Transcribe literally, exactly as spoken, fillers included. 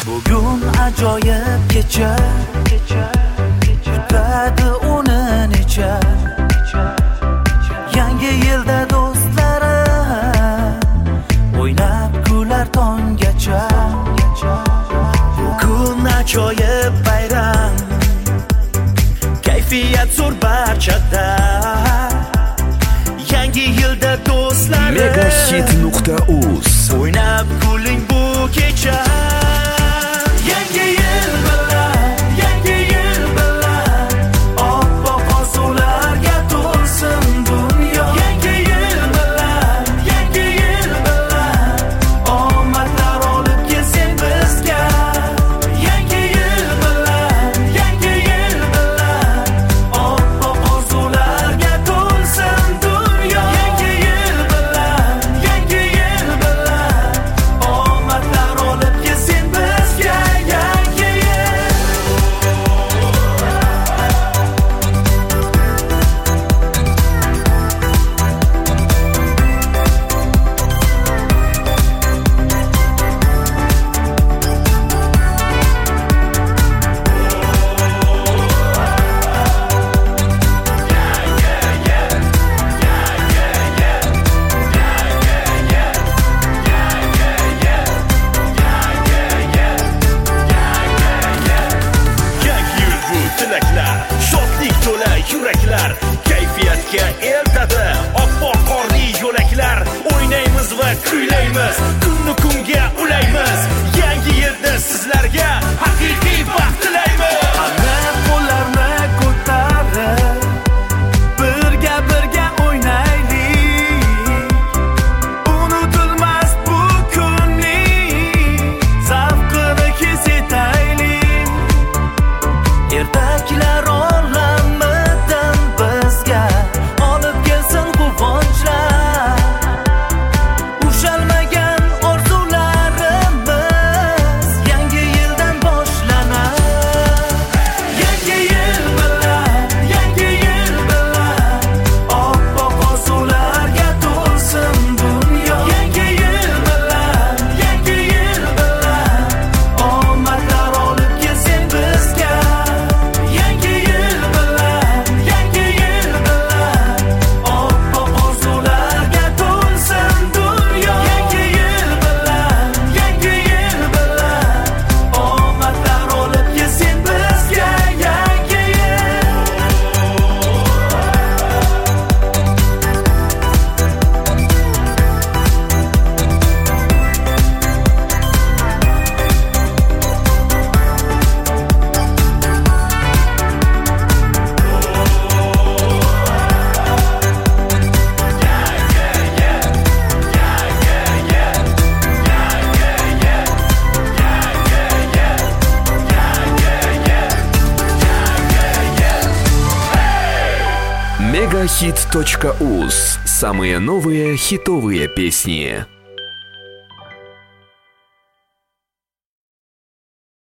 Bugun ajoyib kecha, kutadi uni necha. Yangi yilda do'stlarim o'ynab kular tonggacha. Bugun ajoyib bayram, kayfiyat zo'r barchada. Yangi yilda do'stlarim megahit nuqta uz o'ynab kuling bu kecha. Yangi yil bilan, yangi yil bilan oppoq orzularga to'lsin dunyo. Yangi yil bilan, yangi yil bilan omadlar olib kelsin bizga. Yangi yil bilan, yangi yil bilan oppoq orzularga to'lsin dunyo. Yangi yil bilan, yangi yil bilan omadlar olib kelsin bizga. Yangi yil Yangi yil bu tilaklar, shodlik to'la yuraklar, kayfiyatga eltadi oppoq qorli yo'laklar. O'ynaymiz va kuylaymiz, kunni kunga ulaymiz. Yangi yilda sizlarga haqiqiy baxt tilaymiz. hamma qo'llarni ko'tarib birga birga o'ynaylik. Unutilmas bu kunning zavqini his etaylik. Ertaklar olamidan bizga olib kelsin quvonchlar. Ushalmagan orzularimiz yangi yildan boshlanar. Yangi yil bilan, yangi yil bilan oppoq orzularga to'lsin dunyo. Yangi yil bilan, yangi yil bilan omadlar olib kelsin bizga. Yangi yil bilan, yangi yil bilan oppoq orzularga to'lsin dunyo. Yangi yil bilan, yangi yil bilan omadlar olib kelsin bizga. Yangi yil megahit точка уз. Самые новые хитовые песни.